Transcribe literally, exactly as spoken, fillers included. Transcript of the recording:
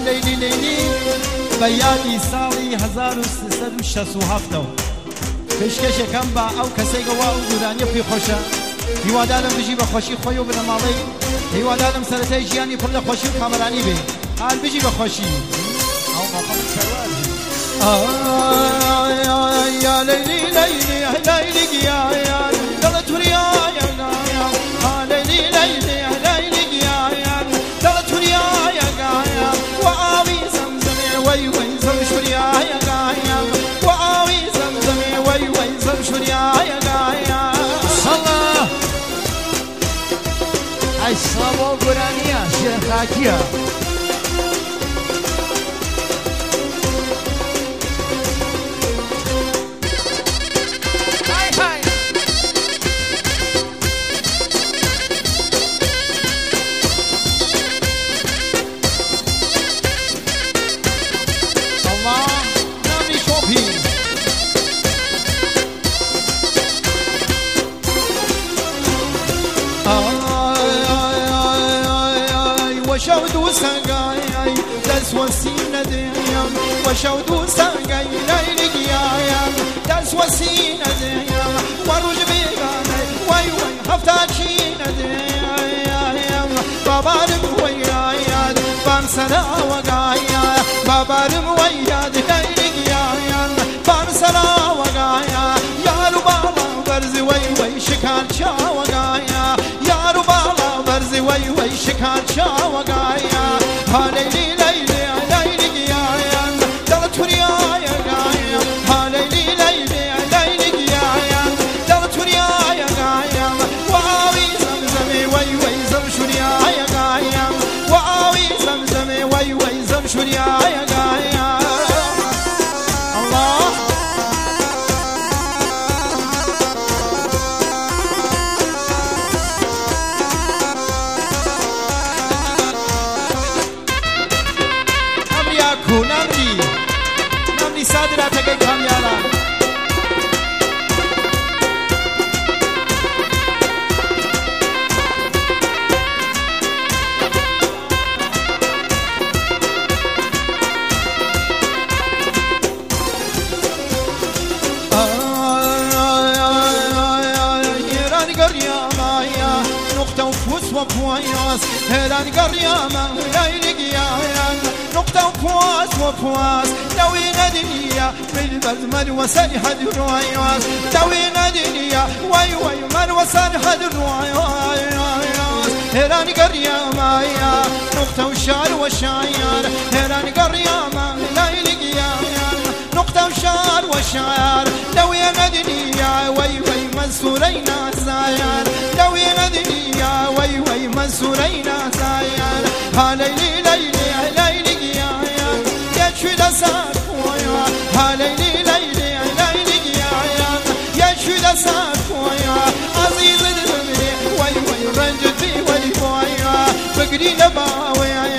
ليلي ليلي بيادي صالي هزار وسد وشسو هفتو پێشکەشێ کەم بە ئەو کەسێک وا و دوورانیە پێی خۆشە هیوادارم بژی بە خۆشی خۆی و بنەماڵی هیوادارم سەرەتای ژیانی پڕ لە خۆشی و کامەرانی بێ هەر بژی بە خۆشی ئەو مەقەم سەروار یا لەیلی لەیلی لەیلی گیایان دڵە توریایە گایان لەیلی لەیلی لەیلی گیایان دڵە توریایە گایان و ئاوی زەمزەمێ وەی وەی زەمشوریایە گایان و ئاوی زەمزەمێ وەی وەی زەمشوریایە گایان سەڵا ئەی سڵاو گۆرانیە ژێر خاکیە وشود وسقاي داس وسينا ديام وشود وسقاي ليلي قيام داس وسينا ديام وروج بيغاني واي واي هفتاكينا ديام بابارم وياياد بانسنا وقايا بابارم وياد ليلي قيام بانسنا وقايا يا ربابا برزي وي وي شكال شا وقايا يا ربابا برزي وي وي شكال شا وقايا هاليلي ليلي ليلي قيايا دلت وريايا قايا هاليلي ليلي ليلي قيايا دلت وريايا قايا وعاوي زمزمي وي وي زمشوريايا قايا وعاوي زمزمي وي وي زمشوريايا قايا الله نامني نامني صادراتك كم يالا هيراني قرياما يا نقطة وفوس وفواياس هيراني قرياما ليلي قيايا نقطة وفواس وفواس دوينا دنيا بالبرد من وسن حد الروايات دوينا دنيا واي واي من وسن حد الروايات هيراني قريا مايا نقطة وشعر وشاير هيراني قريا ما ليلي قيايا نقطة وشعر وشاير دوينا دنيا واي واي منصورين زاير دوينا دنيا واي واي منصورين زاير هاليلي ليلي ليلي شودا ساكويا هاليلي ليلي ليلي قيايا يا شودا ساكويا عزيز المبني وي وي رنجتي ولي بويا فقري نباويا